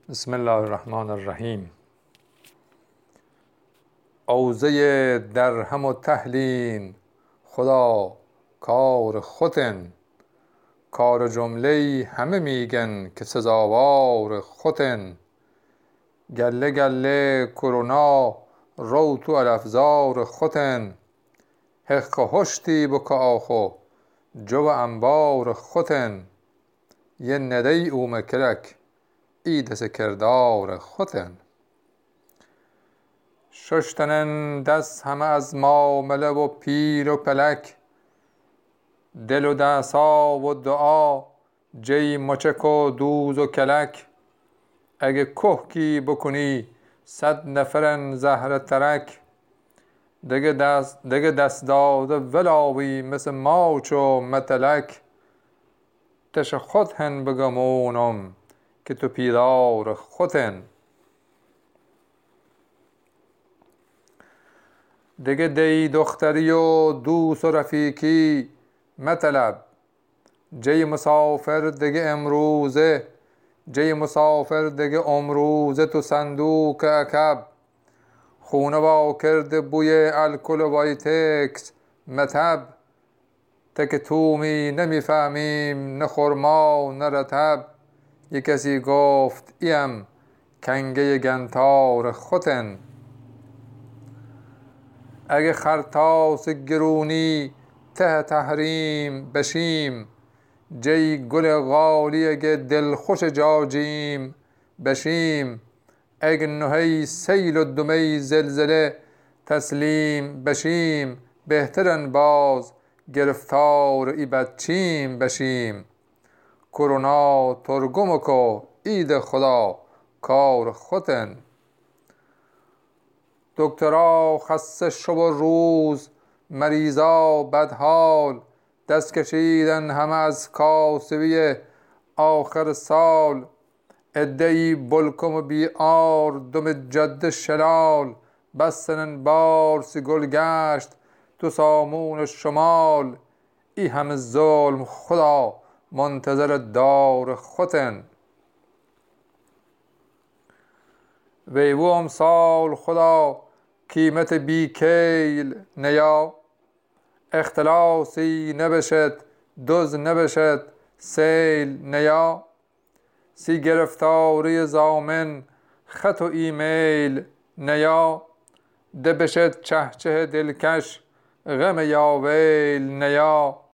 بسم الله الرحمن الرحیم. اوزه درهم و تهلین خدا کار خوتن، کار جمله همه میگن که سزاوار خوتن. گله گله کرونا رو تو الافزار خوتن، حق هشتی بک آخو جو انبار خوتن. یه ندی اومه کرک ایدس کردار خوتن. ششتنن دست همه از معامله و پیر و پلک، دل و دسا و دعا جی مچک و دوز و کلک. اگه کهکی بکنی 100 نفرن زهر ترک، دگه دست داده ولاوی مثل ماچ و متلک. تش خود هن بگمونم که تو پیدار خوتن. دگه دی دختری و دوست و رفیقی مطلب، جی مسافر دگه امروزه، جی مسافر دگه امروزه تو صندوق عقب. خونه وا کرده بوی الکل و وایتکس مطب، تک تومی نمیفهمیم نه خرما نه رطب. یک کسی گفت ایم کنگه گنتار خوتن. اگه خرطاس گرونی ته تحریم بشیم، جی گل غالی اگه دلخوش جاجیم بشیم. اگه نهی سیل و دمی زلزله تسلیم بشیم، بهترن باز گرفتار ای بدچیم بشیم. کرونا ترگمکو عید خدا کار خوتن. دکترا خسته شب و روز، مریضا بدحال، دست کشیدن همه از کاسبی آخر سال. عدهای بلکم و بیار دم جد شلال، بستنن بارسی گل گشت تو سامون شمال. ای همه ظلم خدا منتظر دار خوتن. ویوو امسال خدا قیمت بیکیل نیا، اختلاسی نبشد دز نبشد سیل نیا. سی گرفتاری زامن خط و ایمیل نیا، ده بشد چهچه دلکش غم یا ویل نیا.